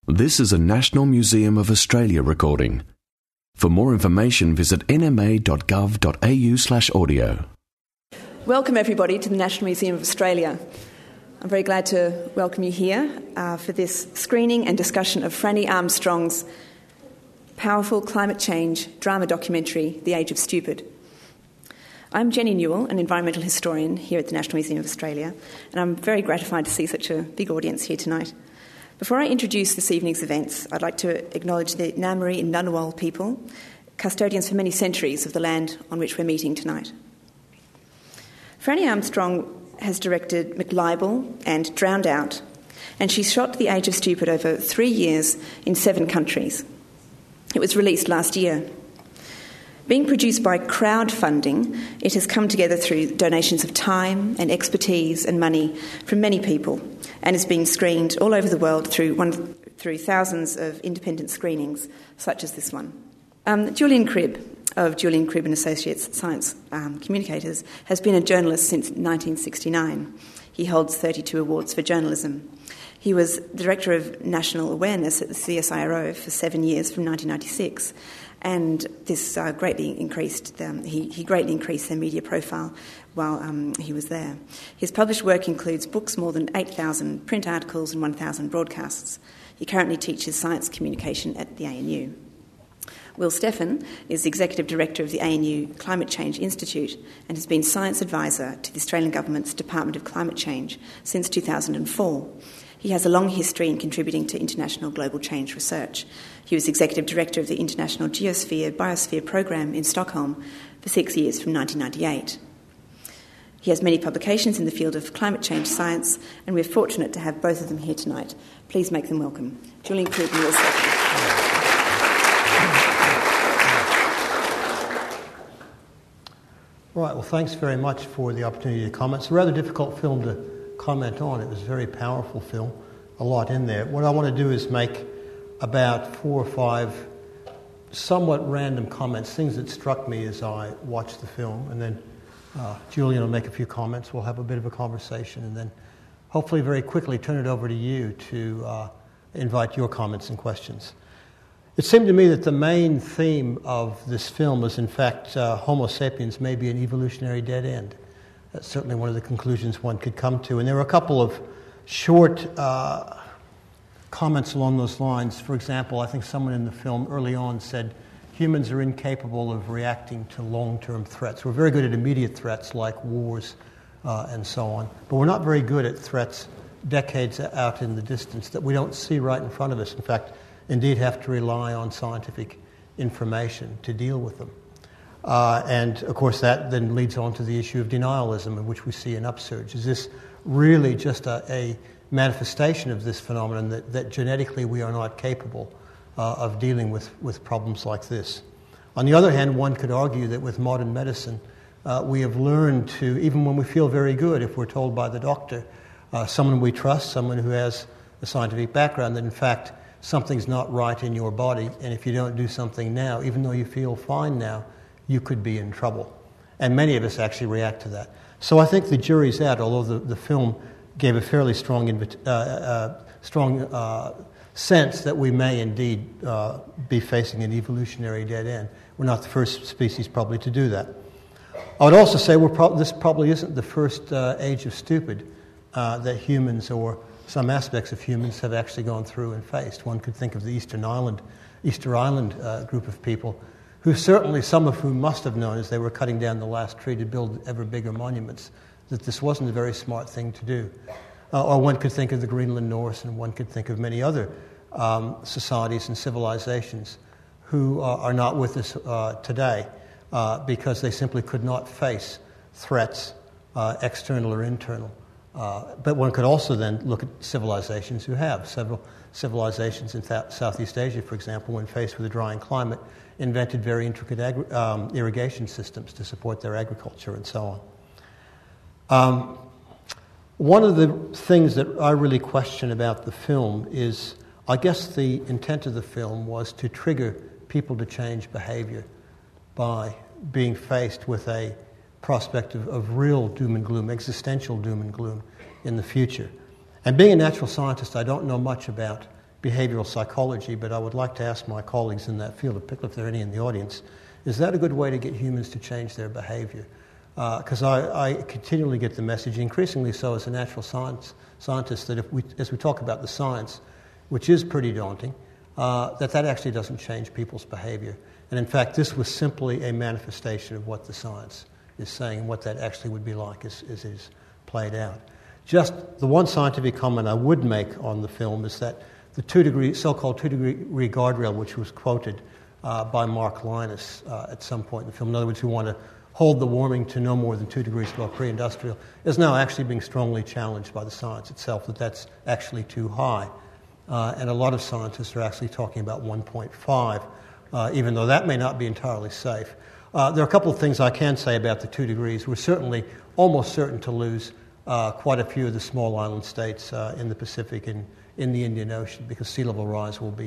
This is a National Museum of Australia recording. For more information, visit nma.gov.au/audio. Welcome everybody to the National Museum of Australia. I'm very glad to welcome you here for this screening and discussion of Franny Armstrong's powerful climate change drama documentary, The Age of Stupid. I'm Jenny Newell, an environmental historian here at the National Museum of Australia, and I'm very gratified to see such a big audience here tonight. Before I introduce this evening's events, I'd like to acknowledge the Ngambri and Ngunnawal people, custodians for many centuries of the land on which we're meeting tonight. Franny Armstrong has directed McLibel and Drowned Out, and she shot The Age of Stupid over 3 years in 7 countries. It was released last year. Being produced by crowdfunding, it has come together through donations of time and expertise and money from many people and is being screened all over the world through thousands of independent screenings, such as this one. Julian Cribb of Julian Cribb and Associates Science Communicators has been a journalist since 1969. He holds 32 awards for journalism. He was Director of National Awareness at the CSIRO for 7 years from 1996. And this greatly increased he greatly increased their media profile while he was there. His published work includes books, more than 8,000 print articles and 1,000 broadcasts. He currently teaches science communication at the ANU. Will Steffen is Executive Director of the ANU Climate Change Institute and has been Science Advisor to the Australian Government's Department of Climate Change since 2004. He has a long history in contributing to international global change research. He was Executive Director of the International Biosphere Program in Stockholm for 6 years from 1998. He has many publications in the field of climate change science, and we're fortunate to have both of them here tonight. Please make them welcome. Julian Cribb and Will Steffen. Right, well, thanks very much for the opportunity to comment. It's a rather difficult film to comment on. It was a very powerful film, a lot in there. What I want to do is make about 4 or 5 somewhat random comments, things that struck me as I watched the film, and then Julian will make a few comments. We'll have a bit of a conversation, and then hopefully very quickly turn it over to you to invite your comments and questions. It seemed to me that the main theme of this film was, in fact, Homo sapiens may be an evolutionary dead end. That's certainly one of the conclusions one could come to. And there were a couple of short comments along those lines. For example, I think someone in the film early on said, humans are incapable of reacting to long-term threats. We're very good at immediate threats like wars and so on, but we're not very good at threats decades out in the distance that we don't see right in front of us. In fact, indeed have to rely on scientific information to deal with them. And, of course, that then leads on to the issue of denialism, in which we see an upsurge. Is this really just a manifestation of this phenomenon that genetically we are not capable of dealing with problems like this? On the other hand, one could argue that with modern medicine, we have learned to, even when we feel very good, if we're told by the doctor, someone we trust, someone who has a scientific background, that in fact something's not right in your body, and if you don't do something now, even though you feel fine now, you could be in trouble. And many of us actually react to that. So I think the jury's out, although the film gave a fairly strong sense that we may indeed be facing an evolutionary dead end. We're not the first species probably to do that. I would also say this probably isn't the first age of stupid that humans or some aspects of humans have actually gone through and faced. One could think of the Easter Island group of people, who certainly some of whom must have known as they were cutting down the last tree to build ever bigger monuments, that this wasn't a very smart thing to do. Or one could think of the Greenland Norse, and one could think of many other societies and civilizations who are not with us today because they simply could not face threats, external or internal. But one could also then look at civilizations who have. Several civilizations in Southeast Asia, for example, when faced with a drying climate, invented very intricate irrigation systems to support their agriculture and so on. One of the things that I really question about the film is, I guess the intent of the film was to trigger people to change behavior by being faced with a prospect of real doom and gloom, existential doom and gloom in the future. And being a natural scientist, I don't know much about behavioral psychology, but I would like to ask my colleagues in that field, particularly if there are any in the audience, is that a good way to get humans to change their behavior? Because I continually get the message, increasingly so as a natural scientist, that as we talk about the science, which is pretty daunting, that actually doesn't change people's behavior. And in fact, this was simply a manifestation of what the science is saying and what that actually would be like as it is played out. Just the one scientific comment I would make on the film is that the so-called 2-degree guardrail, which was quoted by Mark Linus at some point in the film, in other words, we want to hold the warming to no more than 2 degrees above pre-industrial, is now actually being strongly challenged by the science itself, that's actually too high. And a lot of scientists are actually talking about 1.5, even though that may not be entirely safe. There are a couple of things I can say about the 2 degrees. We're certainly almost certain to lose quite a few of the small island states in the Pacific and in the Indian Ocean because sea level rise will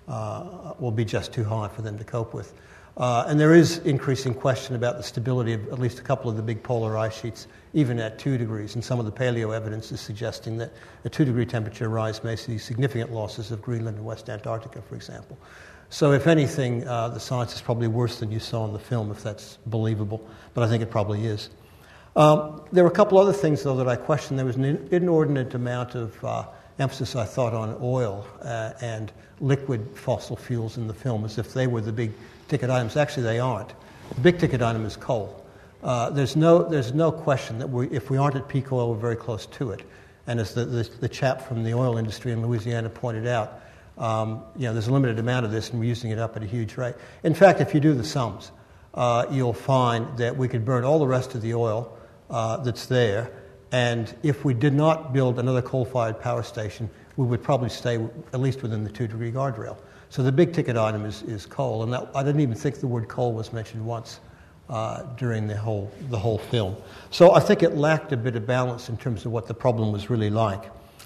be just too high for them to cope with. And there is increasing question about the stability of at least a couple of the big polar ice sheets, even at 2 degrees. And some of the paleo evidence is suggesting that a 2-degree temperature rise may see significant losses of Greenland and West Antarctica, for example. So if anything, the science is probably worse than you saw in the film, if that's believable. But I think it probably is. There were a couple other things, though, that I questioned. There was an inordinate amount of emphasis, I thought, on oil and liquid fossil fuels in the film, as if they were the big ticket items. Actually, they aren't. The big ticket item is coal. There's no question that if we aren't at peak oil, we're very close to it. And as the chap from the oil industry in Louisiana pointed out, there's a limited amount of this, and we're using it up at a huge rate. In fact, if you do the sums, you'll find that we could burn all the rest of the oil that's there, and if we did not build another coal-fired power station, we would probably stay at least within the 2-degree guardrail. So the big ticket item is coal, and I didn't even think the word coal was mentioned once during the whole film. So I think it lacked a bit of balance in terms of what the problem was really like.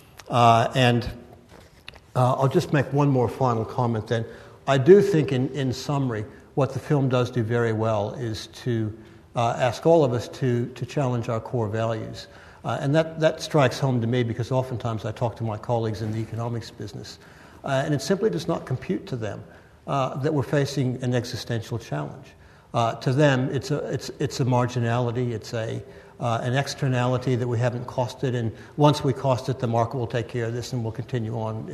And I'll just make one more final comment then. I do think in summary, what the film does do very well is to ask all of us to challenge our core values. And that strikes home to me because oftentimes I talk to my colleagues in the economics business, and it simply does not compute to them that we're facing an existential challenge. To them, it's a marginality, it's an externality that we haven't costed, and once we cost it, the market will take care of this, and we'll continue on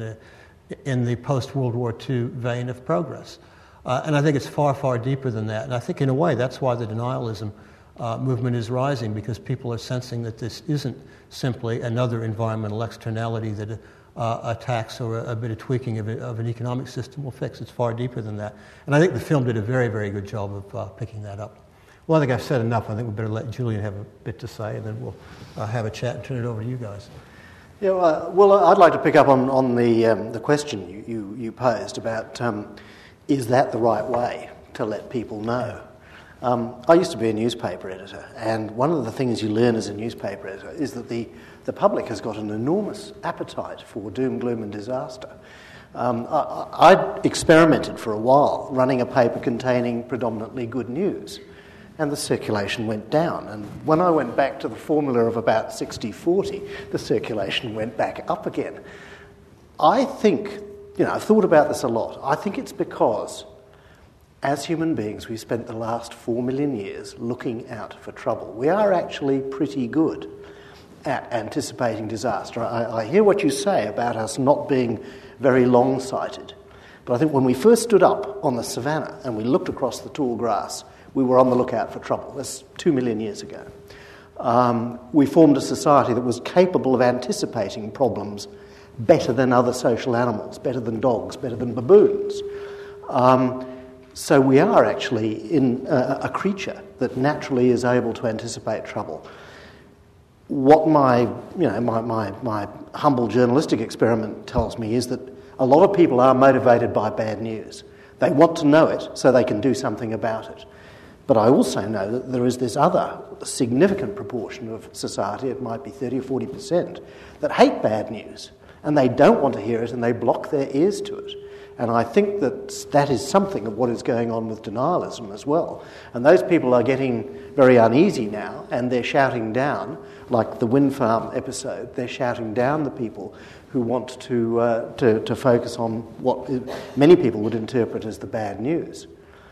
in the post-World War II vein of progress. And I think it's far, far deeper than that. And I think in a way that's why the denialism movement is rising, because people are sensing that this isn't simply another environmental externality that a tax or a bit of tweaking of an economic system will fix. It's far deeper than that. And I think the film did a very, very good job of picking that up. Well, I think I've said enough. I think we better let Julian have a bit to say, and then we'll have a chat and turn it over to you guys. Yeah, well, I'd like to pick up on the question you posed about is that the right way to let people know? I used to be a newspaper editor, and one of the things you learn as a newspaper editor is that the public has got an enormous appetite for doom, gloom and disaster. I'd experimented for a while running a paper containing predominantly good news, and the circulation went down. And when I went back to the formula of about 60-40, the circulation went back up again. I think, I've thought about this a lot. I think it's because as human beings, we've spent the last 4 million years looking out for trouble. We are actually pretty good at anticipating disaster. I hear what you say about us not being very long-sighted, but I think when we first stood up on the savannah and we looked across the tall grass, we were on the lookout for trouble. That's 2 million years ago. We formed a society that was capable of anticipating problems better than other social animals, better than dogs, better than baboons. So we are actually in a creature that naturally is able to anticipate trouble. What my humble journalistic experiment tells me is that a lot of people are motivated by bad news. They want to know it so they can do something about it. But I also know that there is this other significant proportion of society, it might be 30 or 40%, that hate bad news, and they don't want to hear it and they block their ears to it. And I think that is something of what is going on with denialism as well. And those people are getting very uneasy now, and they're shouting down, like the wind farm episode, they're shouting down the people who want to focus on what many people would interpret as the bad news.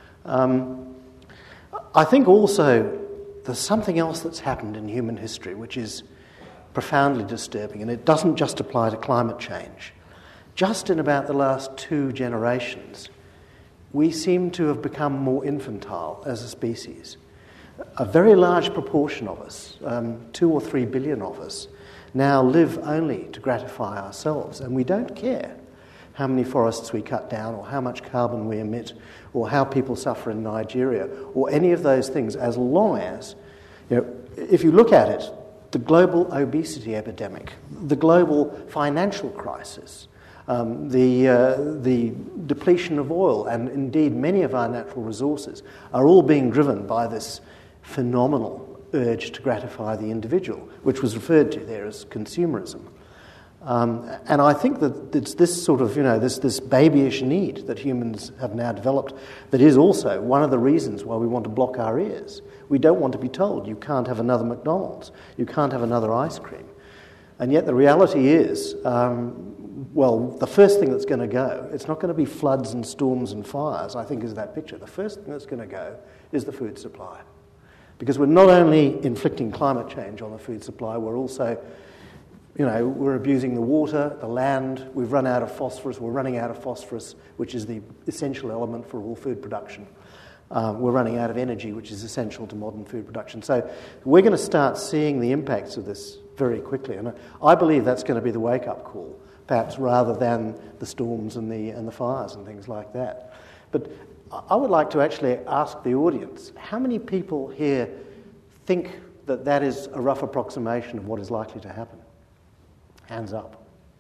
I think also there's something else that's happened in human history which is profoundly disturbing, and it doesn't just apply to climate change. Just in about the last 2 generations, we seem to have become more infantile as a species. A very large proportion of us, 2 or 3 billion of us, now live only to gratify ourselves, and we don't care how many forests we cut down or how much carbon we emit or how people suffer in Nigeria or any of those things, as long as, if you look at it, the global obesity epidemic, the global financial crisis, the depletion of oil, and indeed many of our natural resources are all being driven by this phenomenal urge to gratify the individual, which was referred to there as consumerism. And I think that it's this sort of, this babyish need that humans have now developed that is also one of the reasons why we want to block our ears. We don't want to be told you can't have another McDonald's, you can't have another ice cream. And yet the reality is, the first thing that's going to go, it's not going to be floods and storms and fires, I think is that picture. The first thing that's going to go is the food supply. Because we're not only inflicting climate change on the food supply, we're also, we're abusing the water, the land, we've run out of phosphorus, we're running out of phosphorus, which is the essential element for all food production. We're running out of energy, which is essential to modern food production. So we're going to start seeing the impacts of this very quickly. And I believe that's going to be the wake-up call, perhaps rather than the storms and the fires and things like that. But I would like to actually ask the audience, how many people here think that that is a rough approximation of what is likely to happen? Hands up.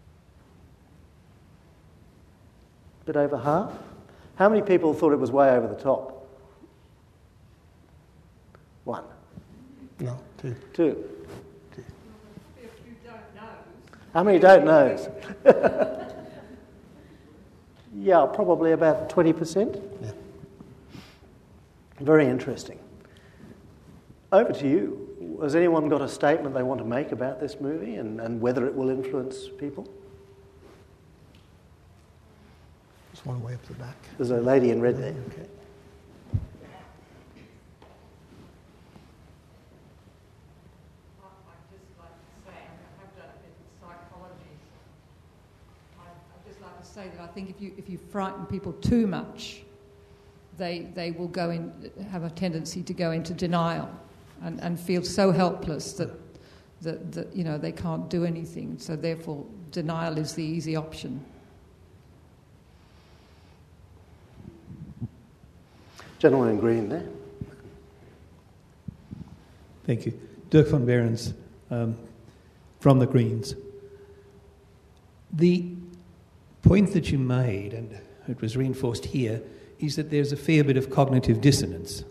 A bit over half? How many people thought it was way over the top? 1. No, 2. 2. How many don't knows? Yeah, probably about 20%. Yeah. Very interesting. Over to you. Has anyone got a statement they want to make about this movie and whether it will influence people? There's one way up the back. There's a lady in red there. Okay. Say that I think if you frighten people too much, they will have a tendency to go into denial and feel so helpless that they can't do anything. So therefore, denial is the easy option. Gentleman in green there. Thank you, Dirk van Behrens, from the Greens. The point that you made, and it was reinforced here, is that there's a fair bit of cognitive dissonance.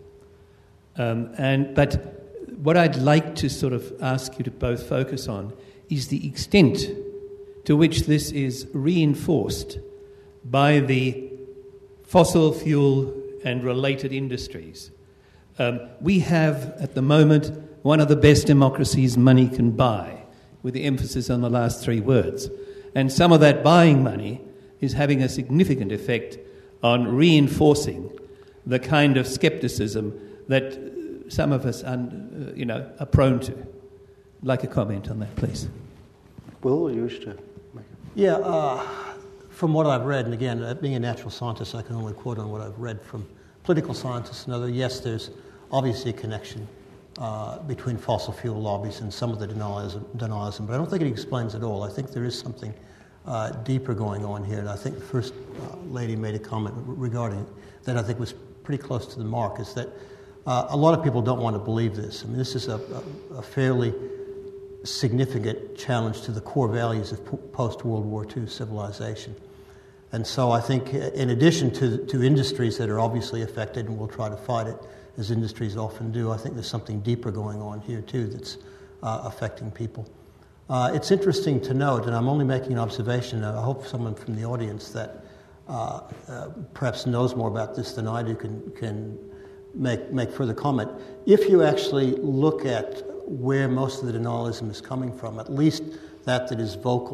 But what I'd like to sort of ask you to both focus on is the extent to which this is reinforced by the fossil fuel and related industries. We have, at the moment, one of the best democracies money can buy, with the emphasis on the last 3 words. And some of that buying money is having a significant effect on reinforcing the kind of scepticism that some of us are prone to. I'd like a comment on that, please. Will, you wish to make it? Yeah, from what I've read, and again, being a natural scientist, I can only quote on what I've read from political scientists and others. Yes, there's obviously a connection between fossil fuel lobbies and some of the denialism, but I don't think it explains it all. I think there is something deeper going on here, and I think the first lady made a comment regarding it that I think was pretty close to the mark, is that a lot of people don't want to believe this. I mean, this is a fairly significant challenge to the core values of post-World War II civilization. And so I think in addition to industries that are obviously affected and will try to fight it, as industries often do, I think there's something deeper going on here too that's affecting people. It's interesting to note, and I'm only making an observation, I hope someone from the audience that perhaps knows more about this than I do can make further comment. If you actually look at where most of the denialism is coming from, at least that is vocal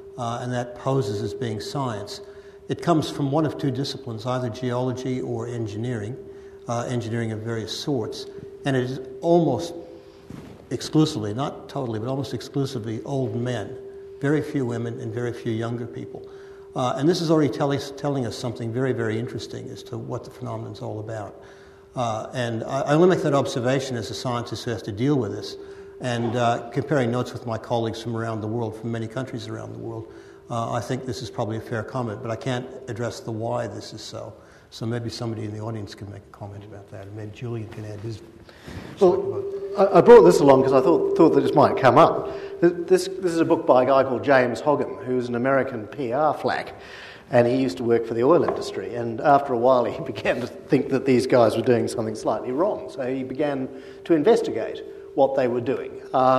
and that poses as being science. It comes from one of two disciplines, either geology or engineering, engineering of various sorts, and it is almost exclusively, not totally, but almost exclusively old men, very few women and very few younger people. And this is already telling us something very, very interesting as to what the phenomenon is all about. And I only make that observation as a scientist who has to deal with this. And comparing notes with my colleagues from around the world, from many countries around the world, I think this is probably a fair comment, but I can't address the why this is so. So maybe somebody in the audience can make a comment about that, and maybe Julian can add his... Well, I brought this along because I thought that this might come up. This is a book by a guy called James Hoggam, who's an American PR flack, and he used to work for the oil industry. And after a while, he began to think that these guys were doing something slightly wrong. So he began to investigate what they were doing.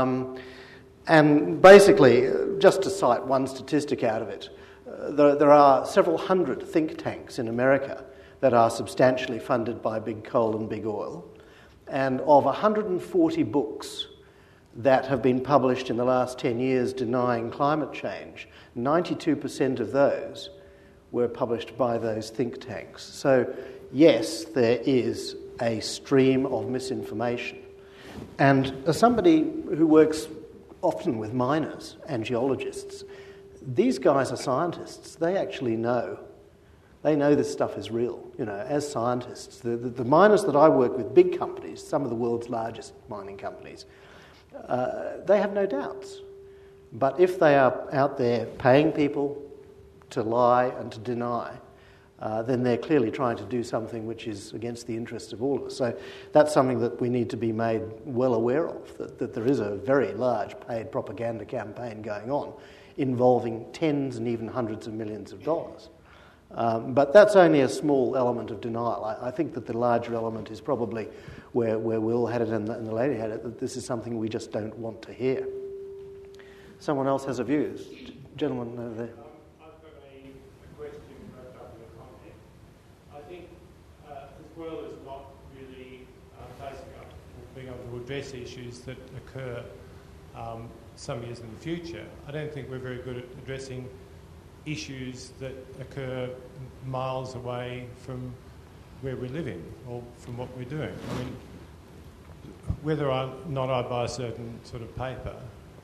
And basically, just to cite one statistic out of it, there are several hundred think tanks in America that are substantially funded by big coal and big oil. And of 140 books that have been published in the last 10 years denying climate change, 92% of those were published by those think tanks. So, yes, there is a stream of misinformation. And as somebody who works often with miners and geologists, these guys are scientists. They actually know. They know this stuff is real. You know, as scientists, the miners that I work with, big companies, some of the world's largest mining companies, they have no doubts. But if they are out there paying people to lie and to deny, then they're clearly trying to do something which is against the interests of all of us. So that's something that we need to be made well aware of, that there is a very large paid propaganda campaign going on involving tens and even hundreds of millions of dollars. But that's only a small element of denial. I think that the larger element is probably where Will had it and the lady had it, that this is something we just don't want to hear. Someone else has a view. Gentleman over there. I've got a question wrapped up in a comment. I think as well as not really facing up or being able to address issues that occur some years in the future, I don't think we're very good at addressing issues that occur miles away from where we're living or from what we're doing. I mean, whether or not I buy a certain sort of paper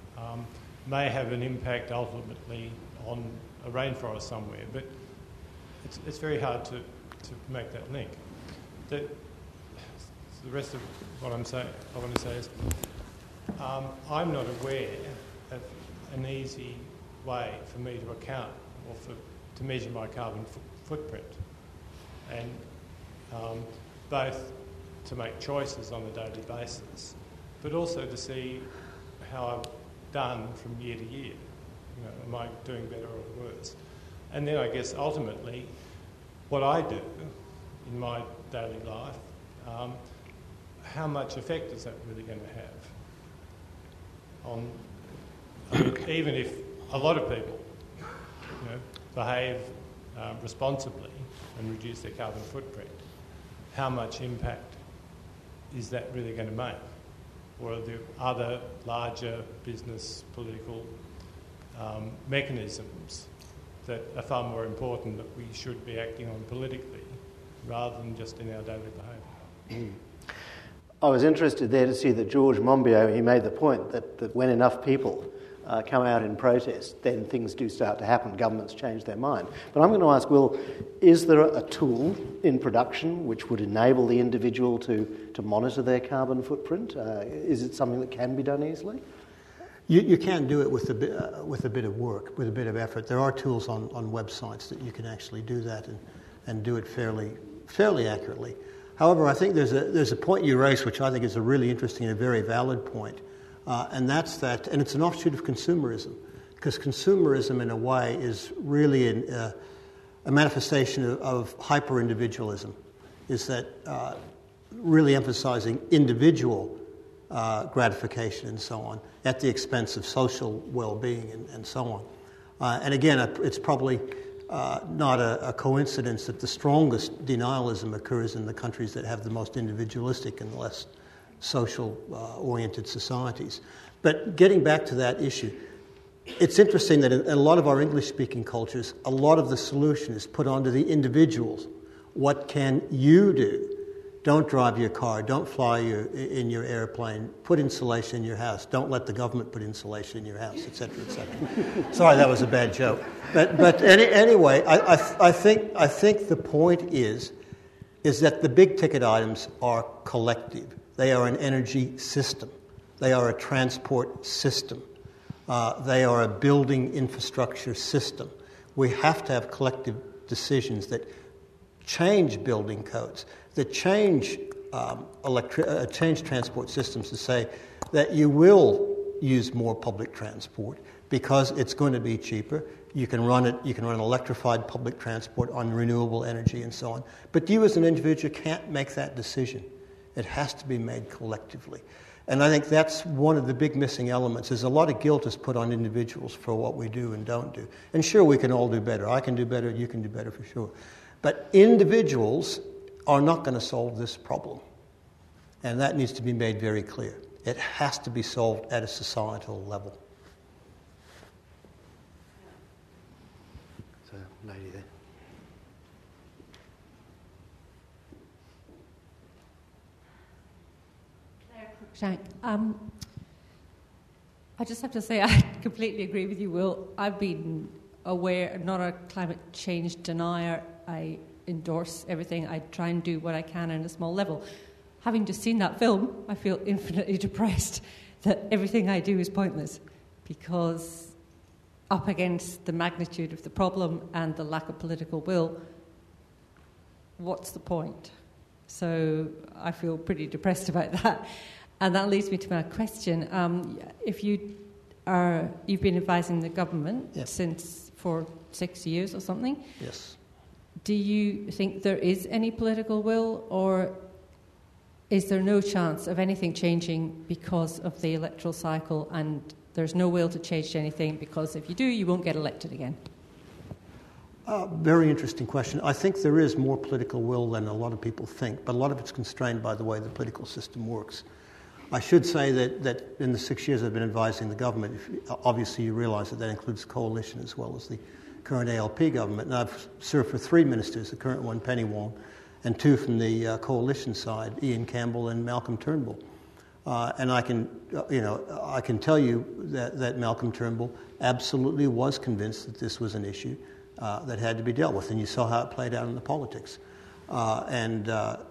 may have an impact ultimately on a rainforest somewhere, but it's very hard to make that link. The rest of what I want to say is I'm not aware of an easy way for me to account or to measure my carbon footprint, and both to make choices on a daily basis, but also to see how I've done from year to year. You know, am I doing better or worse? And then I guess ultimately, what I do in my daily life, how much effect is that really going to have on? I mean, even if a lot of people, you know, behave responsibly and reduce their carbon footprint, how much impact is that really going to make? Or are there other larger business, political mechanisms that are far more important that we should be acting on politically rather than just in our daily behaviour? I was interested there to see that George Monbiot, he made the point that when enough people come out in protest, then things do start to happen. Governments change their mind. But I'm going to ask Will, is there a tool in production which would enable the individual to monitor their carbon footprint? Is it something that can be done easily? You can do it with a bit of work, with a bit of effort. There are tools on websites that you can actually do that and do it fairly accurately. However, I think there's a point you raised which I think is a really interesting and a very valid point. And that's that, and it's an offshoot of consumerism, because consumerism, in a way, is really a manifestation of hyper-individualism, is that really emphasizing individual gratification and so on at the expense of social well-being and so on. And again, it's probably not a coincidence that the strongest denialism occurs in the countries that have the most individualistic and less social-oriented societies. But getting back to that issue, it's interesting that in a lot of our English-speaking cultures, a lot of the solution is put onto the individuals. What can you do? Don't drive your car. Don't fly in your airplane. Put insulation in your house. Don't let the government put insulation in your house, etc., etc. Sorry, that was a bad joke. But anyway, I think the point is that the big-ticket items are collective. They are an energy system. They are a transport system. They are a building infrastructure system. We have to have collective decisions that change building codes, that change transport systems to say that you will use more public transport because it's going to be cheaper. You can run electrified public transport on renewable energy and so on. But you as an individual can't make that decision. It has to be made collectively. And I think that's one of the big missing elements, is a lot of guilt is put on individuals for what we do and don't do. And sure, we can all do better. I can do better, you can do better for sure. But individuals are not going to solve this problem. And that needs to be made very clear. It has to be solved at a societal level. So, lady there. Shank. I just have to say I completely agree with you, Will. I've been aware, not a climate change denier. I endorse everything. I try and do what I can on a small level. Having just seen that film, I feel infinitely depressed that everything I do is pointless, because up against the magnitude of the problem and the lack of political will, what's the point? So I feel pretty depressed about that. And that leads me to my question. If you've been advising the government for 6 years or something. Yes. Do you think there is any political will, or is there no chance of anything changing because of the electoral cycle, and there's no will to change anything because if you do, you won't get elected again? Very interesting question. I think there is more political will than a lot of people think, but a lot of it's constrained by the way the political system works. I should say that in the 6 years I've been advising the government, obviously you realise that includes coalition as well as the current ALP government. And I've served for 3 ministers, the current one, Penny Wong, and 2 from the coalition side, Ian Campbell and Malcolm Turnbull. And I can tell you that Malcolm Turnbull absolutely was convinced that this was an issue that had to be dealt with, and you saw how it played out in the politics. And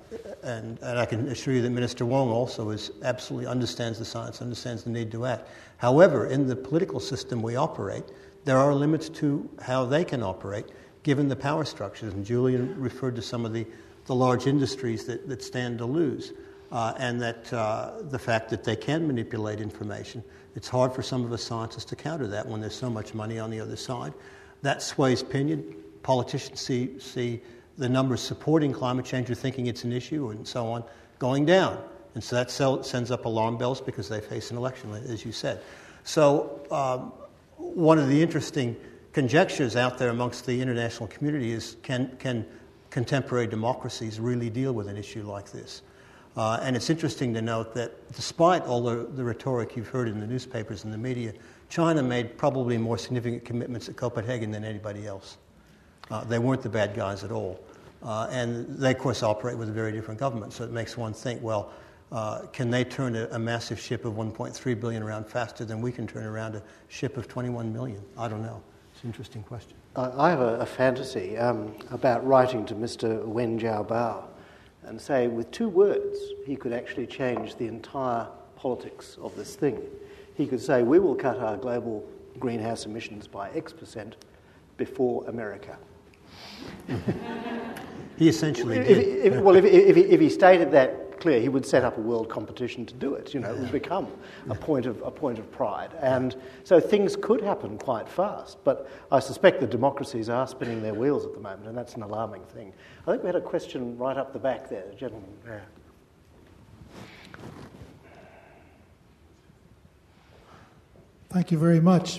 I can assure you that Minister Wong also absolutely understands the science, understands the need to act. However, in the political system we operate, there are limits to how they can operate, given the power structures. And Julian referred to some of the large industries that stand to lose, and that the fact that they can manipulate information. It's hard for some of us scientists to counter that when there's so much money on the other side. That sways opinion. Politicians see the numbers supporting climate change or thinking it's an issue and so on going down. And so that sends up alarm bells because they face an election, as you said. So one of the interesting conjectures out there amongst the international community is can contemporary democracies really deal with an issue like this? And it's interesting to note that despite all the rhetoric you've heard in the newspapers and the media, China made probably more significant commitments at Copenhagen than anybody else. They weren't the bad guys at all. And they, of course, operate with a very different government, so it makes one think, well, can they turn a massive ship of 1.3 billion around faster than we can turn around a ship of 21 million? I don't know. It's an interesting question. I have a fantasy about writing to Mr. Wen Jiabao and say with 2 words he could actually change the entire politics of this thing. He could say, we will cut our global greenhouse emissions by X% before America. He essentially did. If he stated that clear, he would set up a world competition to do it. It would become a point of pride. And so things could happen quite fast. But I suspect the democracies are spinning their wheels at the moment, and that's an alarming thing. I think we had a question right up the back there, the gentleman there. Thank you very much.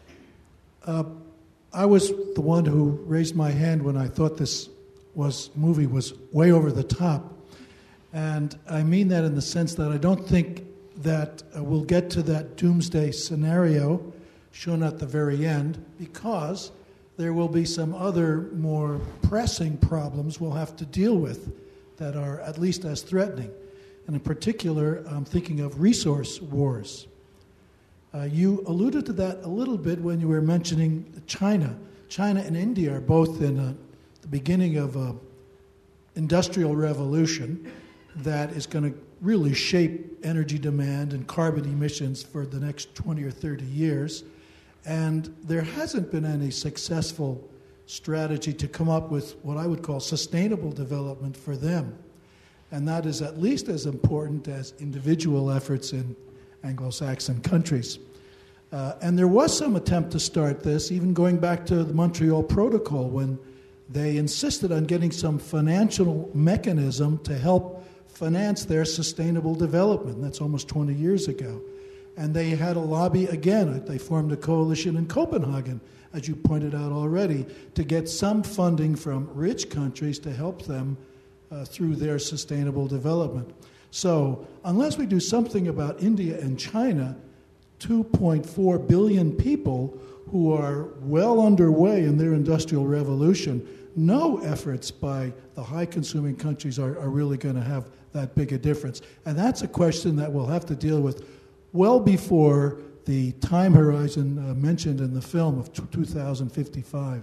I was the one who raised my hand when I thought this movie was way over the top. And I mean that in the sense that I don't think that we'll get to that doomsday scenario shown at the very end, because there will be some other more pressing problems we'll have to deal with that are at least as threatening. And in particular, I'm thinking of resource wars. You alluded to that a little bit when you were mentioning China. China and India are both in the beginning of an industrial revolution that is going to really shape energy demand and carbon emissions for the next 20 or 30 years. And there hasn't been any successful strategy to come up with what I would call sustainable development for them. And that is at least as important as individual efforts in Anglo-Saxon countries. And there was some attempt to start this, even going back to the Montreal Protocol, when they insisted on getting some financial mechanism to help finance their sustainable development. That's almost 20 years ago. And they had a lobby again. They formed a coalition in Copenhagen, as you pointed out already, to get some funding from rich countries to help them through their sustainable development. So unless we do something about India and China, 2.4 billion people who are well underway in their industrial revolution, no efforts by the high-consuming countries are really going to have that big a difference. And that's a question that we'll have to deal with well before the time horizon mentioned in the film of 2055,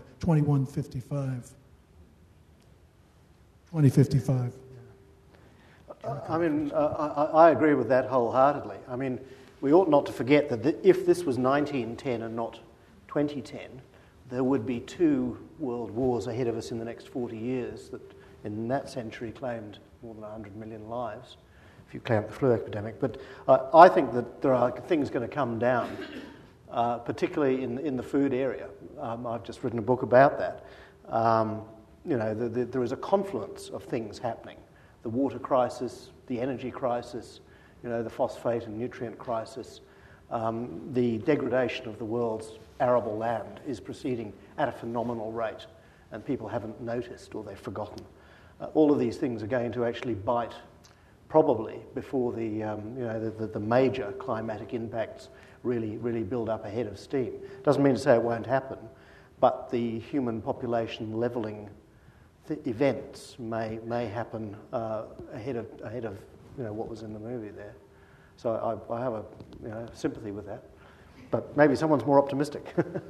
2055. I mean, I agree with that wholeheartedly. I mean, we ought not to forget that if this was 1910 and not 2010, there would be 2 world wars ahead of us in the next 40 years that in that century claimed more than 100 million lives, if you count the flu epidemic. But I think that there are things going to come down, particularly in the food area. I've just written a book about that. There is a confluence of things happening. The water crisis, the energy crisis, the phosphate and nutrient crisis, the degradation of the world's arable land is proceeding at a phenomenal rate, and people haven't noticed or they've forgotten. All of these things are going to actually bite probably before the major climatic impacts really build up a head of steam. Doesn't mean to say it won't happen, but the human population levelling events may happen ahead of what was in the movie there. So I have a sympathy with that, but maybe someone's more optimistic.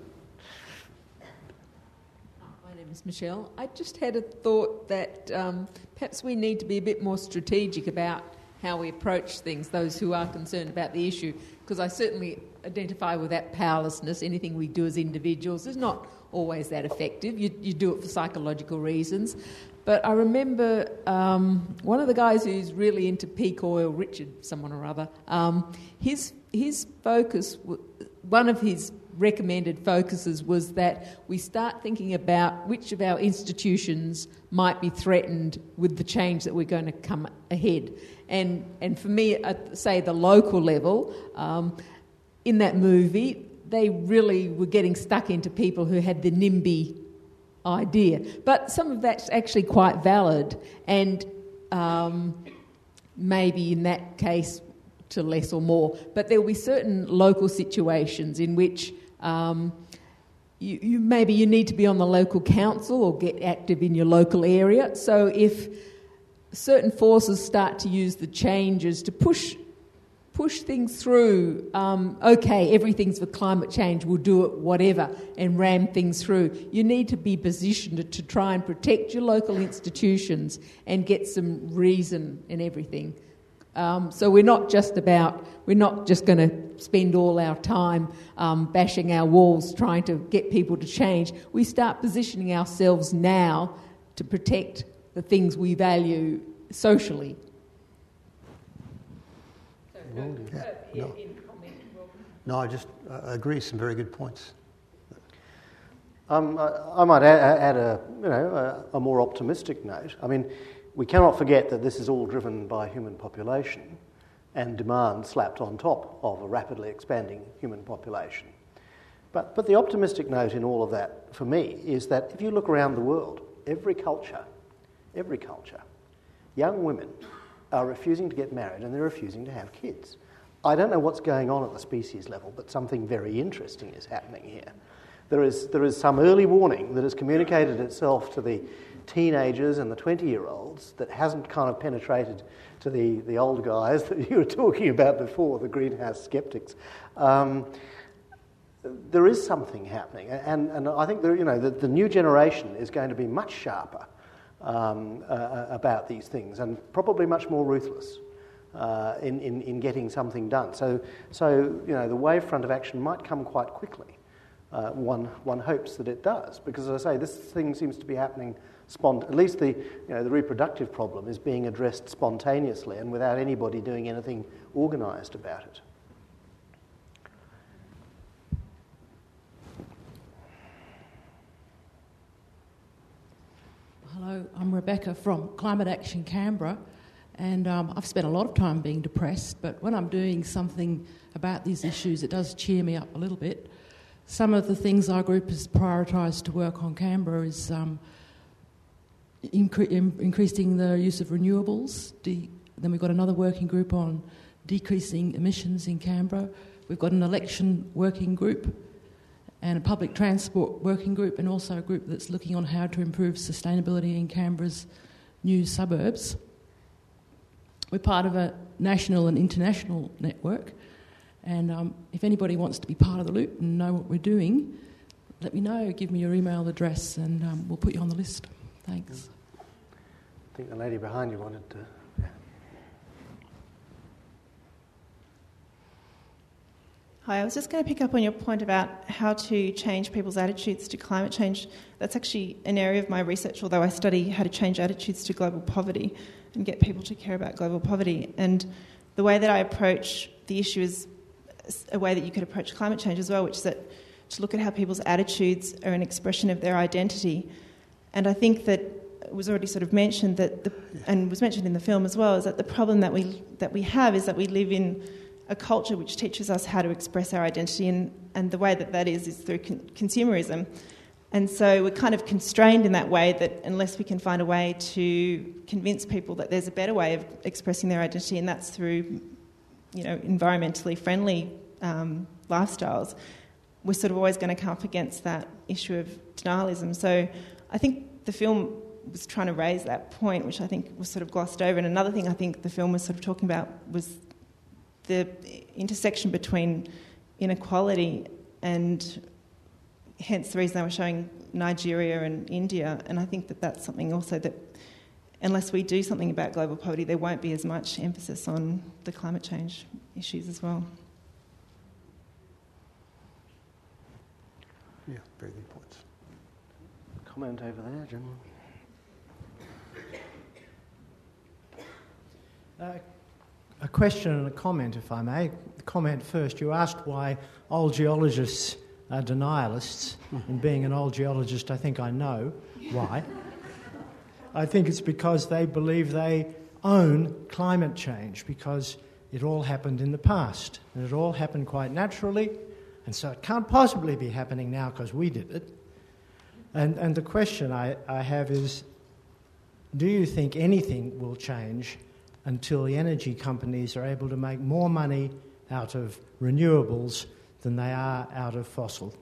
My name is Michelle. I just had a thought that perhaps we need to be a bit more strategic about how we approach things, those who are concerned about the issue, because I certainly identify with that powerlessness. Anything we do as individuals is not always that effective. You do it for psychological reasons. But I remember one of the guys who's really into peak oil, Richard someone or other, his focus, one of his recommended focuses was that we start thinking about which of our institutions might be threatened with the change that we're going to come ahead. And for me, at, say, the local level, in that movie, they really were getting stuck into people who had the NIMBY idea. But some of that's actually quite valid, and maybe in that case to less or more. But there will be certain local situations in which you need to be on the local council or get active in your local area. So if certain forces start to use the changes to push things through, everything's for climate change, we'll do it, whatever, and ram things through. You need to be positioned to try and protect your local institutions and get some reason in everything. So we're not just going to spend all our time bashing our walls trying to get people to change. We start positioning ourselves now to protect the things we value socially. No, I just agree. Some very good points. I might add a more optimistic note. I mean, we cannot forget that this is all driven by human population and demand slapped on top of a rapidly expanding human population. But the optimistic note in all of that, for me, is that if you look around the world, every culture, young women are refusing to get married and they're refusing to have kids. I don't know what's going on at the species level, but something very interesting is happening here. There is some early warning that has communicated itself to the teenagers and the 20-year-olds that hasn't kind of penetrated to the old guys that you were talking about before, the greenhouse skeptics. There is something happening, and I think the new generation is going to be much sharper about these things and probably much more ruthless in getting something done. So the wave front of action might come quite quickly. One hopes that it does, because as I say, this thing seems to be happening at least the reproductive problem is being addressed spontaneously and without anybody doing anything organised about it. Hello, I'm Rebecca from Climate Action Canberra, and I've spent a lot of time being depressed, but when I'm doing something about these issues, it does cheer me up a little bit. Some of the things our group has prioritised to work on Canberra is increasing the use of renewables. Then we've got another working group on decreasing emissions in Canberra. We've got an election working group and a public transport working group, and also a group that's looking on how to improve sustainability in Canberra's new suburbs. We're part of a national and international network, and if anybody wants to be part of the loop and know what we're doing, let me know, give me your email address, and we'll put you on the list. Thanks. I think the lady behind you wanted to... Hi, I was just going to pick up on your point about how to change people's attitudes to climate change. That's actually an area of my research, although I study how to change attitudes to global poverty and get people to care about global poverty. And the way that I approach the issue is a way that you could approach climate change as well, which is that to look at how people's attitudes are an expression of their identity. And I think that it was already sort of mentioned and was mentioned in the film as well, is that the problem that we have is that we live in a culture which teaches us how to express our identity, and the way that is through consumerism. And so we're kind of constrained in that way, that unless we can find a way to convince people that there's a better way of expressing their identity, and that's through, environmentally friendly lifestyles, we're sort of always going to come up against that issue of denialism. So I think the film was trying to raise that point, which I think was sort of glossed over. And another thing I think the film was sort of talking about was the intersection between inequality, and hence the reason they were showing Nigeria and India. And I think that that's something also that, unless we do something about global poverty, there won't be as much emphasis on the climate change issues as well. Yeah, very good points. Comment over there, gentlemen. A question and a comment, if I may. The comment first. You asked why old geologists are denialists, and being an old geologist, I think I know why. I think it's because they believe they own climate change, because it all happened in the past, and it all happened quite naturally, and so it can't possibly be happening now because we did it. And the question I have is, do you think anything will change until the energy companies are able to make more money out of renewables than they are out of fossil?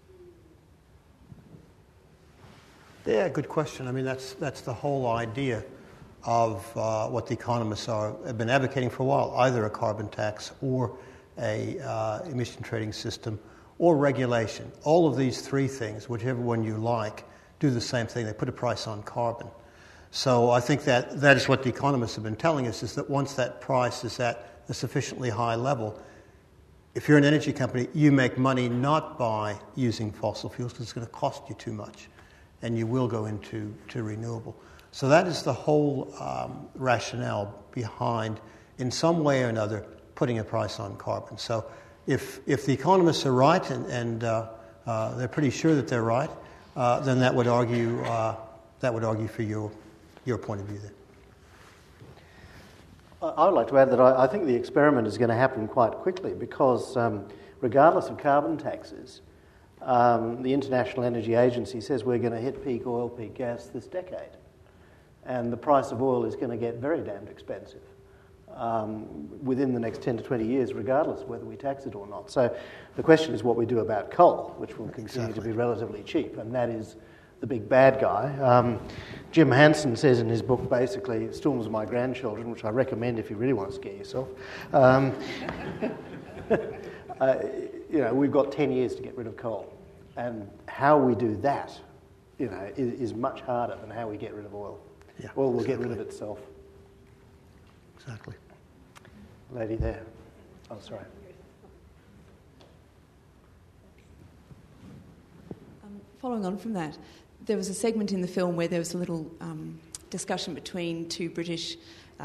Yeah, good question. I mean, that's the whole idea of what the economists have been advocating for a while, either a carbon tax or a emission trading system or regulation. All of these three things, whichever one you like, do the same thing. They put a price on carbon. So I think that is what the economists have been telling us, is that once that price is at a sufficiently high level, if you're an energy company, you make money not by using fossil fuels because it's going to cost you too much, and you will go into renewable. So that is the whole rationale behind, in some way or another, putting a price on carbon. So if the economists are right, and they're pretty sure that they're right, then that would argue for your point of view there. I would like to add that I think the experiment is going to happen quite quickly, because regardless of carbon taxes, the International Energy Agency says we're going to hit peak oil, peak gas this decade. And the price of oil is going to get very damned expensive. within the next 10 to 20 years, regardless of whether we tax it or not. So the question is what we do about coal, which will continue to be relatively cheap, and that is the big bad guy. Jim Hansen says in his book, basically, Storms of My Grandchildren, which I recommend if you really want to scare yourself. We've got 10 years to get rid of coal, and how we do that, is much harder than how we get rid of oil. Yeah, oil will get rid of itself. Exactly. Lady there. Oh, sorry. Following on from that, there was a segment in the film where there was a little discussion between two British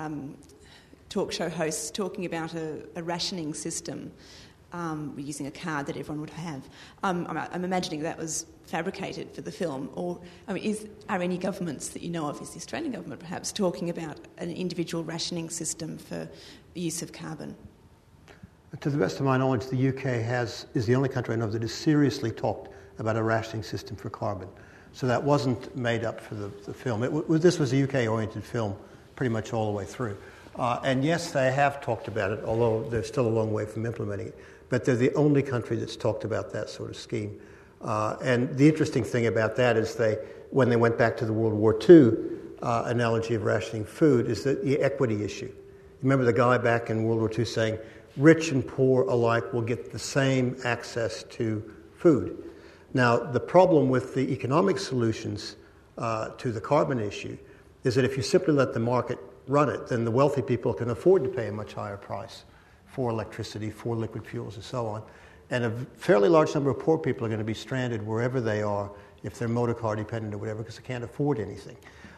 talk show hosts talking about a rationing system using a card that everyone would have. I'm imagining that was fabricated for the film. Or, are any governments that you know of, is the Australian government perhaps, talking about an individual rationing system for the use of carbon? To the best of my knowledge, the UK is the only country I know that has seriously talked about a rationing system for carbon. So that wasn't made up for the film. This was a UK-oriented film pretty much all the way through. And yes, they have talked about it, although they're still a long way from implementing it. But they're the only country that's talked about that sort of scheme. And the interesting thing about that is when they went back to the World War II analogy of rationing food, is the equity issue. Remember the guy back in World War II saying, rich and poor alike will get the same access to food. Now, the problem with the economic solutions to the carbon issue is that if you simply let the market run it, then the wealthy people can afford to pay a much higher price for electricity, for liquid fuels, and so on. And a fairly large number of poor people are going to be stranded wherever they are, if they're motor car dependent or whatever, because they can't afford anything.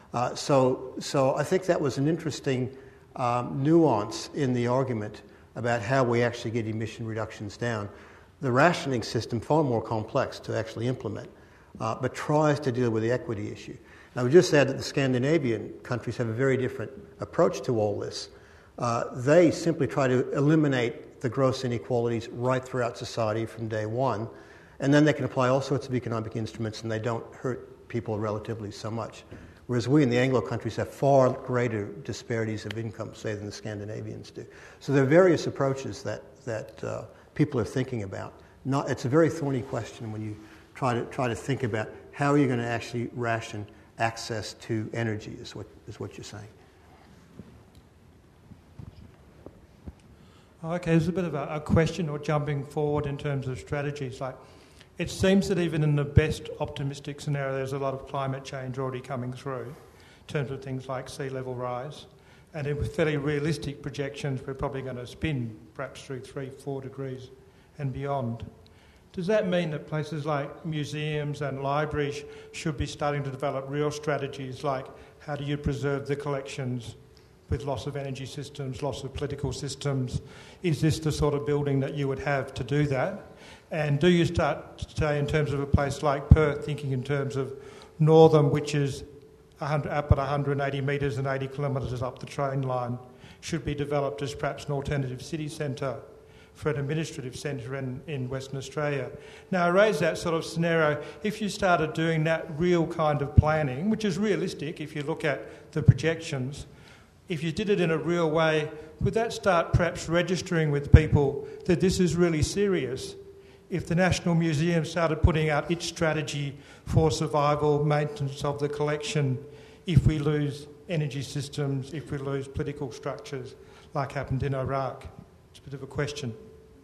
So I think that was an interesting nuance in the argument about how we actually get emission reductions down. The rationing system, far more complex to actually implement, but tries to deal with the equity issue. Now, we just said that the Scandinavian countries have a very different approach to all this. They simply try to eliminate the gross inequalities right throughout society from day one, and then they can apply all sorts of economic instruments and they don't hurt people relatively so much. Whereas we in the Anglo countries have far greater disparities of income, say, than the Scandinavians do. So there are various approaches that people are thinking about. It's a very thorny question when you try to think about how are you going to actually ration access to energy is what you're saying. Okay, there's a bit of a question or jumping forward in terms of strategies. Like, it seems that even in the best optimistic scenario, there's a lot of climate change already coming through in terms of things like sea level rise. And in fairly realistic projections, we're probably going to spin perhaps through 3-4 degrees and beyond. Does that mean that places like museums and libraries should be starting to develop real strategies like how do you preserve the collections with loss of energy systems, loss of political systems? Is this the sort of building that you would have to do that? And do you start to say in terms of a place like Perth, thinking in terms of Northern, which is up at 180 metres and 80 kilometres up the train line, should be developed as perhaps an alternative city centre for an administrative centre in Western Australia. Now, I raise that sort of scenario. If you started doing that real kind of planning, which is realistic if you look at the projections, if you did it in a real way, would that start perhaps registering with people that this is really serious? If the National Museum started putting out its strategy for survival, maintenance of the collection, if we lose energy systems, if we lose political structures, like happened in Iraq? It's a bit of a question.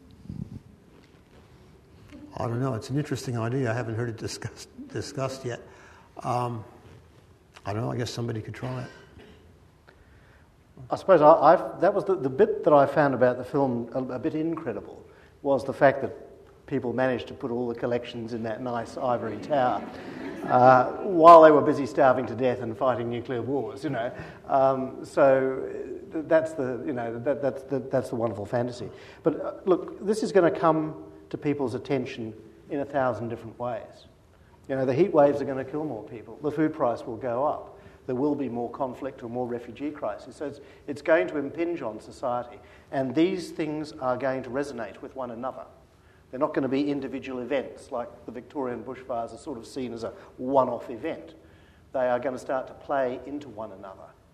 I don't know. It's an interesting idea. I haven't heard it discussed yet. I don't know. I guess somebody could try it. I suppose that was the bit that I found about the film a bit incredible, was the fact that people managed to put all the collections in that nice ivory tower while they were busy starving to death and fighting nuclear wars. So that's the wonderful fantasy. But look, this is going to come to people's attention in 1,000 different ways. The heat waves are going to kill more people. The food price will go up. There will be more conflict or more refugee crisis. So it's going to impinge on society. And these things are going to resonate with one another. They're not going to be individual events like the Victorian bushfires are sort of seen as a one-off event. They are going to start to play into one another.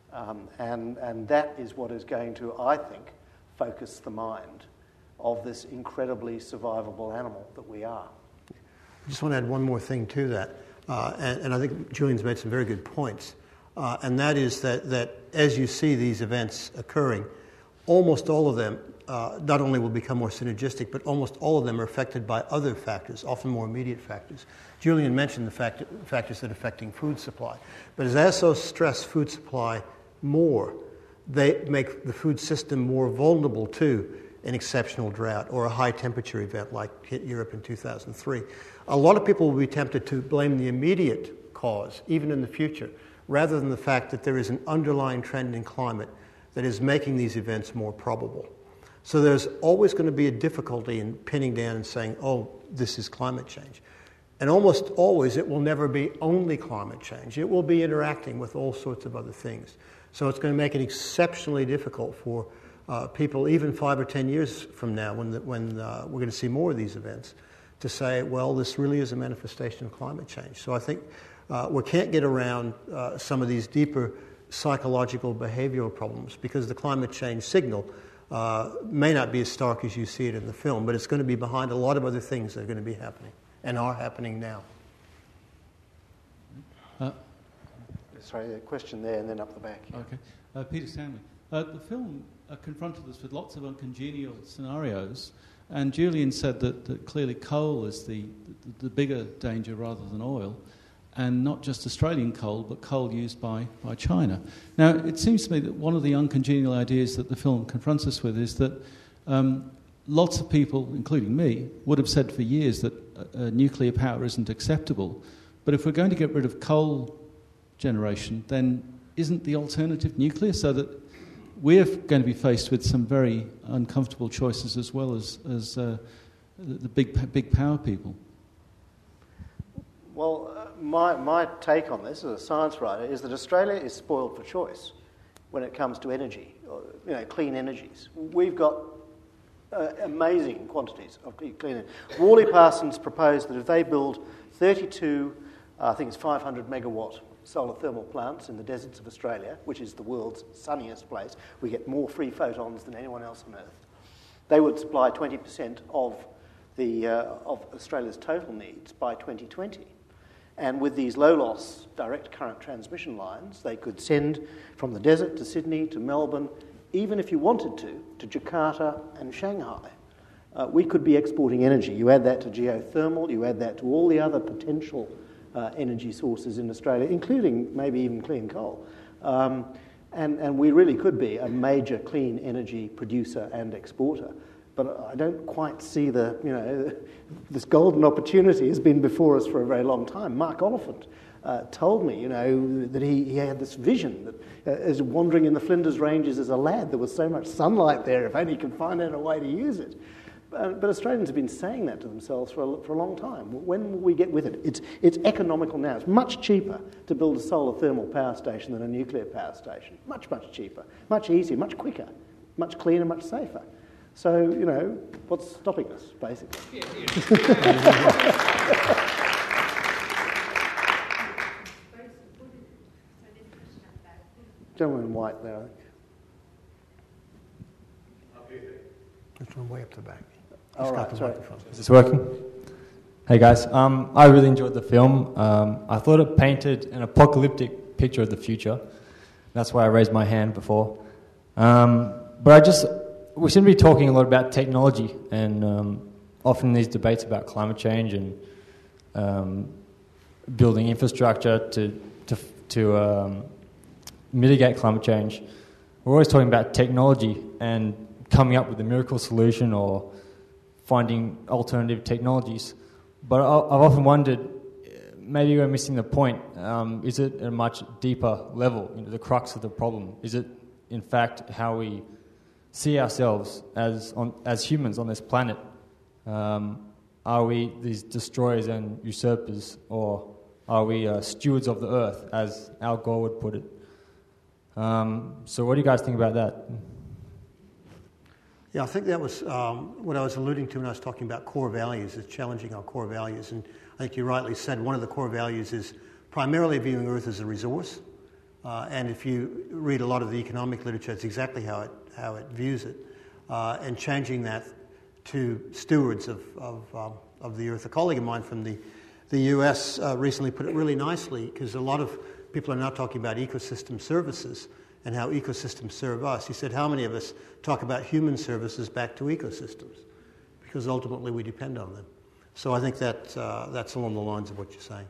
And that is what is going to, I think, focus the mind of this incredibly survivable animal that we are. I just want to add one more thing to that, and I think Julian's made some very good points, and that is that as you see these events occurring, almost all of them not only will become more synergistic, but almost all of them are affected by other factors, often more immediate factors. Julian mentioned the factors that are affecting food supply, but as those stress food supply more, they make the food system more vulnerable to an exceptional drought or a high temperature event like hit Europe in 2003. A lot of people will be tempted to blame the immediate cause, even in the future, rather than the fact that there is an underlying trend in climate that is making these events more probable. So there's always going to be a difficulty in pinning down and saying, oh, this is climate change. And almost always it will never be only climate change. It will be interacting with all sorts of other things. So it's going to make it exceptionally difficult for people, even 5 or 10 years from now, when we're going to see more of these events, to say, well, this really is a manifestation of climate change. So I think we can't get around some of these deeper psychological behavioral problems, because the climate change signal may not be as stark as you see it in the film, but it's going to be behind a lot of other things that are going to be happening and are happening now. Sorry, a question there and then up the back. Okay. Peter Stanley. The film confronted us with lots of uncongenial scenarios, and Julian said that clearly coal is the bigger danger rather than oil, and not just Australian coal, but coal used by China. Now, it seems to me that one of the uncongenial ideas that the film confronts us with is that lots of people, including me, would have said for years that nuclear power isn't acceptable. But if we're going to get rid of coal generation, then isn't the alternative nuclear? So that we're going to be faced with some very uncomfortable choices as well as the big power people. Well, my take on this as a science writer is that Australia is spoiled for choice when it comes to energy, clean energies. We've got amazing quantities of clean energy. Worley Parsons proposed that if they build 32, I think it's 500 megawatt solar thermal plants in the deserts of Australia, which is the world's sunniest place, we get more free photons than anyone else on Earth. They would supply 20% of Australia's total needs by 2020. And with these low-loss direct current transmission lines, they could send from the desert to Sydney to Melbourne, even if you wanted to Jakarta and Shanghai. We could be exporting energy. You add that to geothermal, you add that to all the other potential energy sources in Australia, including maybe even clean coal. And we really could be a major clean energy producer and exporter. But I don't quite see this golden opportunity has been before us for a very long time. Mark Oliphant told me, that he had this vision that as wandering in the Flinders Ranges as a lad, there was so much sunlight there, if only he could find out a way to use it. But Australians have been saying that to themselves for a long time. When will we get with it? It's economical now. It's much cheaper to build a solar thermal power station than a nuclear power station. Much, much cheaper, much easier, much quicker, much cleaner, much safer. So, what's stopping us, basically? Gentleman in white there, I think. This one way up the back. All right, sorry. Is this working? Hey guys, I really enjoyed the film. I thought it painted an apocalyptic picture of the future. That's why I raised my hand before. But we seem to be talking a lot about technology, and often these debates about climate change and building infrastructure to mitigate climate change. We're always talking about technology and coming up with a miracle solution or finding alternative technologies. But I've often wondered, maybe we're missing the point. Is it at a much deeper level, the crux of the problem? Is it, in fact, how we see ourselves as humans on this planet? Are we these destroyers and usurpers, or are we stewards of the earth, as Al Gore would put it? So what do you guys think about that? Yeah, I think that was what I was alluding to when I was talking about core values, is challenging our core values. And I think you rightly said one of the core values is primarily viewing Earth as a resource, And if you read a lot of the economic literature, it's exactly how it views it. And changing that to stewards of the earth. A colleague of mine from the US recently put it really nicely, because a lot of people are now talking about ecosystem services and how ecosystems serve us. He said, how many of us talk about human services back to ecosystems? Because ultimately we depend on them. So I think that's along the lines of what you're saying.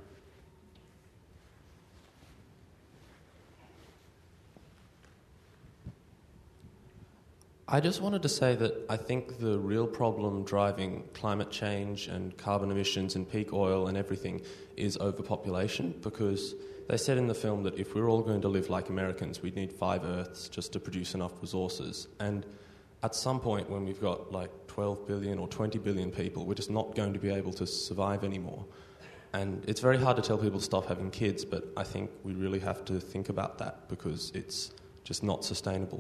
I just wanted to say that I think the real problem driving climate change and carbon emissions and peak oil and everything is overpopulation, because they said in the film that if we're all going to live like Americans, we'd need 5 Earths just to produce enough resources. And at some point when we've got like 12 billion or 20 billion people, we're just not going to be able to survive anymore. And it's very hard to tell people to stop having kids, but I think we really have to think about that, because it's just not sustainable.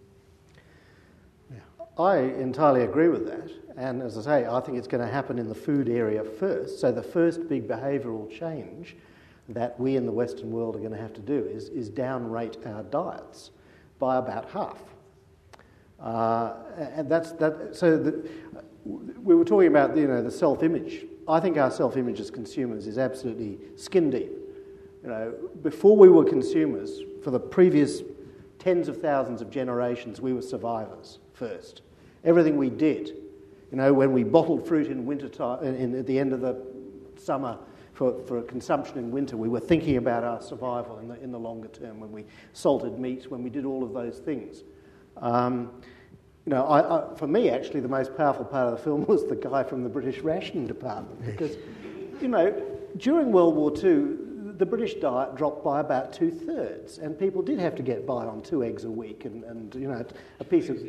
I entirely agree with that, and as I say, I think it's going to happen in the food area first. So the first big behavioural change that we in the Western world are going to have to do is down-rate our diets by about half. And that's that. So we were talking about the self-image. I think our self-image as consumers is absolutely skin deep. Before we were consumers, for the previous tens of thousands of generations, we were survivors first. Everything we did, when we bottled fruit in winter time, at the end of the summer for consumption in winter, we were thinking about our survival in the longer term. When we salted meat, when we did all of those things, for me, actually, the most powerful part of the film was the guy from the British rationing department, because, during World War II, the British diet dropped by about 2/3, and people did have to get by on 2 eggs a week and a piece of.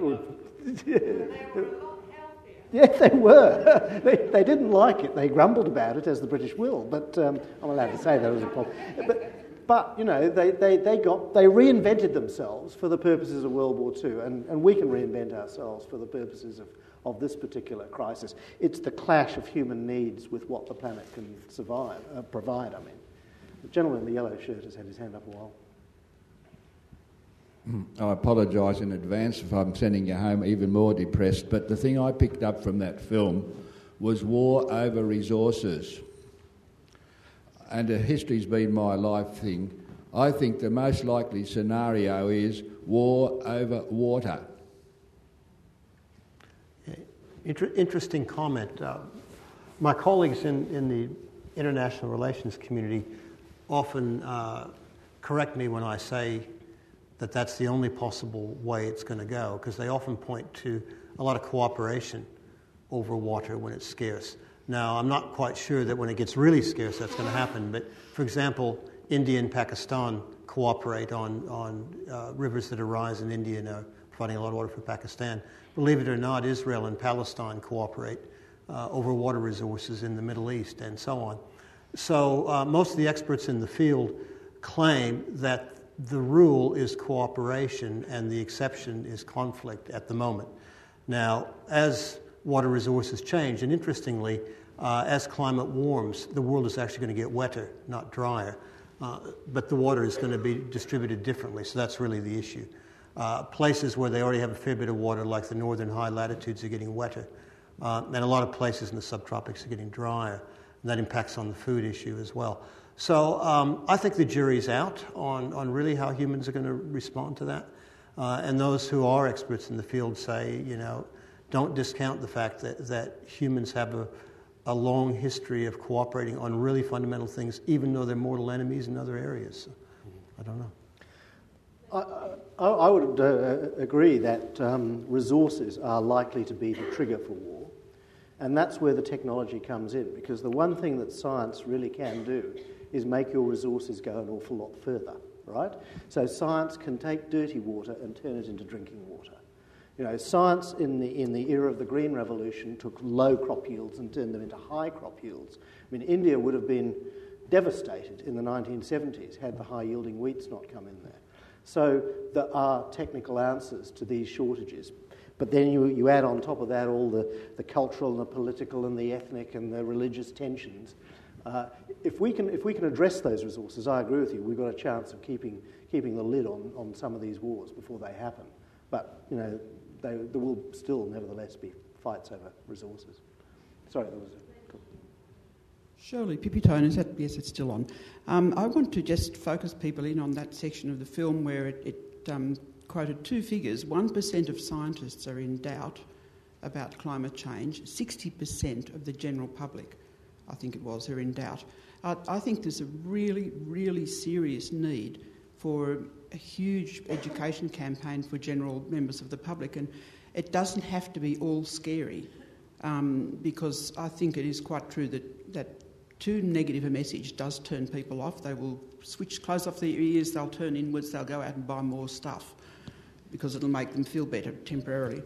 Yeah, they were. They didn't like it. They grumbled about it, as the British will. But I'm allowed to say that was a problem. But they reinvented themselves for the purposes of World War II, and we can reinvent ourselves for the purposes of this particular crisis. It's the clash of human needs with what the planet can provide. I mean, the gentleman in the yellow shirt has had his hand up a while. I apologise in advance if I'm sending you home even more depressed, but the thing I picked up from that film was war over resources. And history's been my life thing. I think the most likely scenario is war over water. Interesting comment. My colleagues in the international relations community often correct me when I say that that's the only possible way it's going to go, because they often point to a lot of cooperation over water when it's scarce. Now, I'm not quite sure that when it gets really scarce that's going to happen, but for example, India and Pakistan cooperate on rivers that arise in India and are providing a lot of water for Pakistan. Believe it or not, Israel and Palestine cooperate over water resources in the Middle East and so on. So most of the experts in the field claim that the rule is cooperation and the exception is conflict at the moment. Now, as water resources change, and interestingly, as climate warms, the world is actually going to get wetter, not drier. But the water is going to be distributed differently, so that's really the issue. Places where they already have a fair bit of water, like the northern high latitudes, are getting wetter. And a lot of places in the subtropics are getting drier. And that impacts on the food issue as well. So I think the jury's out on really how humans are going to respond to that. And those who are experts in the field say, don't discount the fact that humans have a long history of cooperating on really fundamental things, even though they're mortal enemies in other areas. So, I don't know. I would agree that resources are likely to be the trigger for war. And that's where the technology comes in, because the one thing that science really can do is make your resources go an awful lot further, right? So science can take dirty water and turn it into drinking water. Science in the era of the Green Revolution took low crop yields and turned them into high crop yields. I mean, India would have been devastated in the 1970s had the high-yielding wheats not come in there. So there are technical answers to these shortages. But then you add on top of that all the cultural and the political and the ethnic and the religious tensions. If we can address those resources, I agree with you, we've got a chance of keeping the lid on some of these wars before they happen. But, there will still nevertheless be fights over resources. Sorry, there was a... Shirley Pipitone, yes, it's still on. I want to just focus people in on that section of the film where it quoted two figures. 1% of scientists are in doubt about climate change. 60% of the general public, I think it was, are in doubt. I think there's a really, really serious need for a huge education campaign for general members of the public, and it doesn't have to be all scary, because I think it is quite true that too negative a message does turn people off. They will close off their ears, they'll turn inwards, they'll go out and buy more stuff because it'll make them feel better temporarily.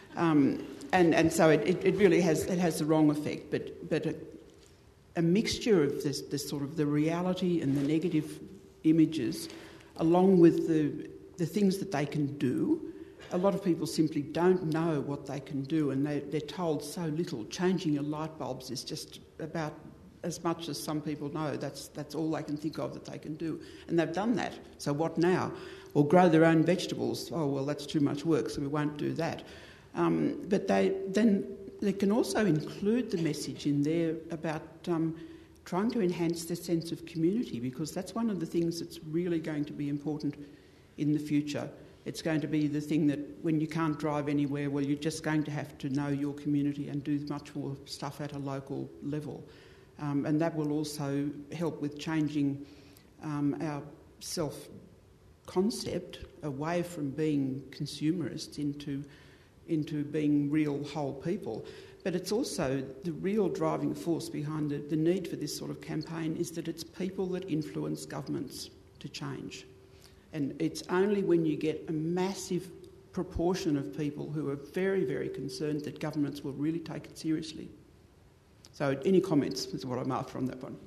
And so it really has the wrong effect. But a mixture of this sort of the reality and the negative images, along with the things that they can do. A lot of people simply don't know what they can do, and they're told so little. Changing your light bulbs is just about as much as some people know. That's all they can think of that they can do. And they've done that. So what now? Or grow their own vegetables. Oh, well, that's too much work, so we won't do that. But they can also include the message in there about trying to enhance their sense of community, because that's one of the things that's really going to be important in the future. It's going to be the thing that when you can't drive anywhere, well, you're just going to have to know your community and do much more stuff at a local level. And that will also help with changing our self-concept away from being consumerists into being real whole people. But it's also the real driving force behind the need for this sort of campaign is that it's people that influence governments to change. And it's only when you get a massive proportion of people who are very, very concerned that governments will really take it seriously. So any comments is what I'm after on that one.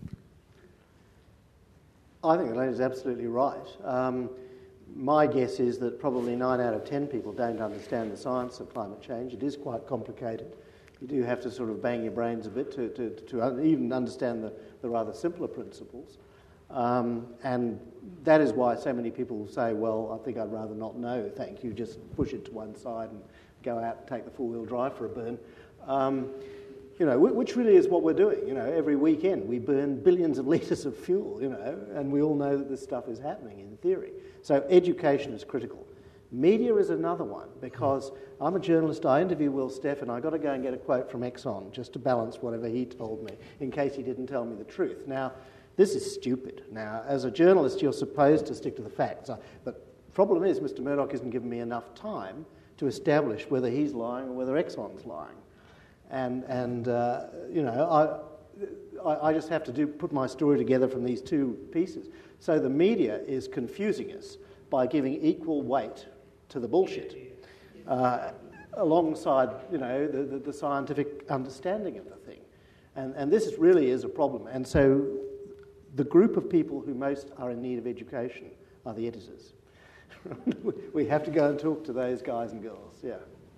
I think Elena's absolutely right. My guess is that probably 9 out of 10 people don't understand the science of climate change. It is quite complicated. You do have to sort of bang your brains a bit to even understand the rather simpler principles. And that is why so many people say, well, I think I'd rather not know, thank you, just push it to one side and go out and take the four-wheel drive for a burn. Which really is what we're doing. Every weekend we burn billions of litres of fuel, and we all know that this stuff is happening in theory. So education is critical. Media is another one, because I'm a journalist, I interview Will Steff, and I've got to go and get a quote from Exxon just to balance whatever he told me, in case he didn't tell me the truth. Now, this is stupid. Now, as a journalist, you're supposed to stick to the facts. But the problem is Mr. Murdoch isn't giving me enough time to establish whether he's lying or whether Exxon's lying. I just have to put my story together from these two pieces. So the media is confusing us by giving equal weight to the bullshit, alongside the scientific understanding of the thing, and this really is a problem. And so the group of people who most are in need of education are the editors. We have to go and talk to those guys and girls. Yeah.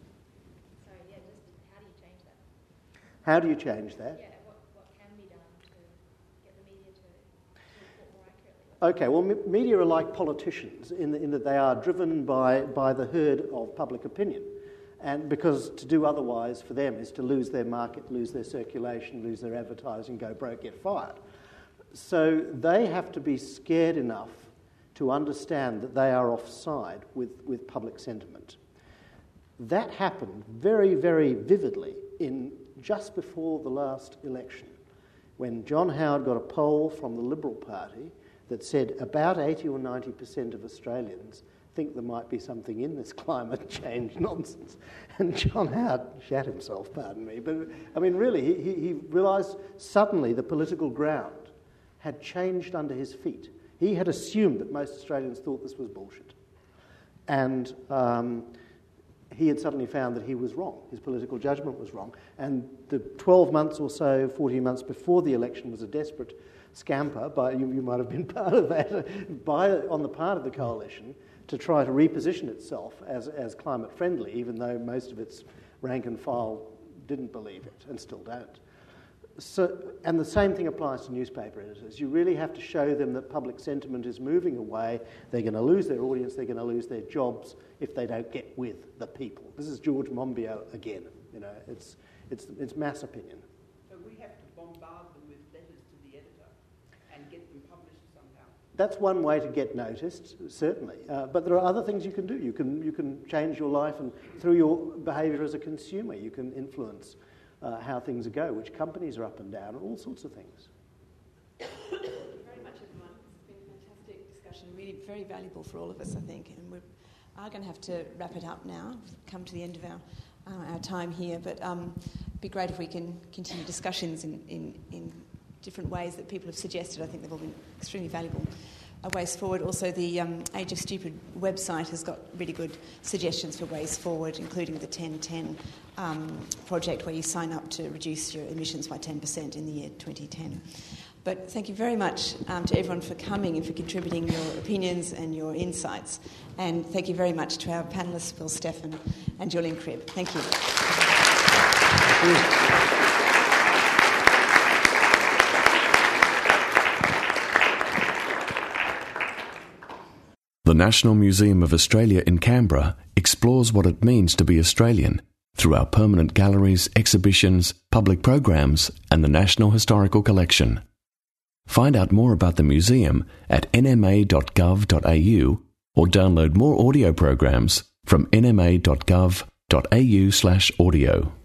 How do you change that? Yeah, what can be done to get the media to report more accurately? Okay, well, media are like politicians in that they are driven by the herd of public opinion. And because to do otherwise for them is to lose their market, lose their circulation, lose their advertising, go broke, get fired. So they have to be scared enough to understand that they are offside with public sentiment. That happened very, very vividly just before the last election, when John Howard got a poll from the Liberal Party that said about 80 or 90% of Australians think there might be something in this climate change nonsense. And John Howard shat himself, pardon me, but I mean really, he realised suddenly the political ground had changed under his feet. He had assumed that most Australians thought this was bullshit. And he had suddenly found that he was wrong. His political judgment was wrong. And the 12 months or so, 14 months before the election was a desperate scamper, you might have been part of that, on the part of the coalition to try to reposition itself as climate friendly, even though most of its rank and file didn't believe it and still don't. And the same thing applies to newspaper editors. You really have to show them that public sentiment is moving away. They're going to lose their audience. They're going to lose their jobs if they don't get with the people. This is George Monbiot again. You know, it's mass opinion. So we have to bombard them with letters to the editor and get them published somehow. That's one way to get noticed, certainly. But there are other things you can do. You can change your life, and through your behaviour as a consumer, you can influence how things go, which companies are up and down, and all sorts of things. Thank you very much, everyone. It's been a fantastic discussion, really very valuable for all of us, I think. And we are going to have to wrap it up now, come to the end of our time here. But it'd be great if we can continue discussions in different ways that people have suggested. I think they've all been extremely valuable ways forward. Also, the Age of Stupid website has got really good suggestions for ways forward, including the 10-10 project, where you sign up to reduce your emissions by 10% in the year 2010. But thank you very much to everyone for coming and for contributing your opinions and your insights. And thank you very much to our panellists, Phil Steffen and Julian Cribb. Thank you. Thank you. The National Museum of Australia in Canberra explores what it means to be Australian through our permanent galleries, exhibitions, public programs, and the National Historical Collection. Find out more about the museum at nma.gov.au or download more audio programs from nma.gov.au/audio.